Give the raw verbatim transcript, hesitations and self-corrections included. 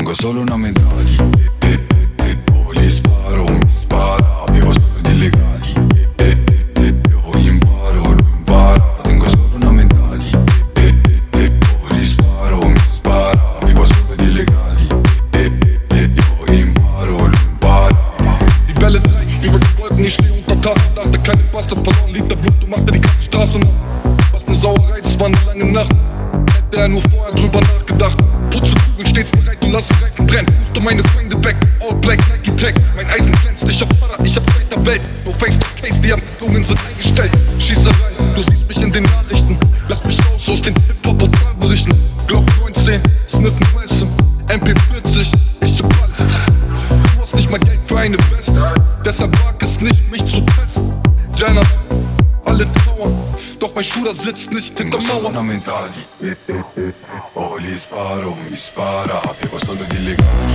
tengo solo una medaglia. Eh, eh, eh, oh, gli sparo, mi spara, vivo solo di illegali. Eh, eh, eh, io imparo, lui impara, tengo solo una medaglia. Eh, eh, eh, oh, gli sparo, mi spara, vivo solo di illegali. Eh, eh, eh, io imparo, lui impara. Die Welle dreht über die Wolken, ich steh unter Tag. Dachte, kleine Bastard verloren, Liter Blut und machte die ganze Straße noch. Was ne Sauerei, das war ne lange Nacht. Hätte er nur vorher drüber nachgedacht. Putze Kugeln stets bereit und lasse Reifen brennen. Puste meine Feinde weg, all black, Nike Tech. Mein Eisen glänzt, ich hab Para, ich hab Zeit der Welt. No face, no case, die Ermittlungen sind eingestellt. Schießerei, du siehst mich in den Nachrichten. Lass mich raus aus den Hip-Hop-Portalberichten. Glock neunzehn, Smith and Wesson, M P vierzig, ich hab alles. Du hast nicht mal Geld für eine Weste, deshalb wag es nicht, mich zu testen. Jenna, alle trauern, doch mein Shooter sitzt nicht hinter Tengo solo Mauern. una medaglia. Eh, eh, eh, oh, gli sparo, mi spara, vivo solo di illegali.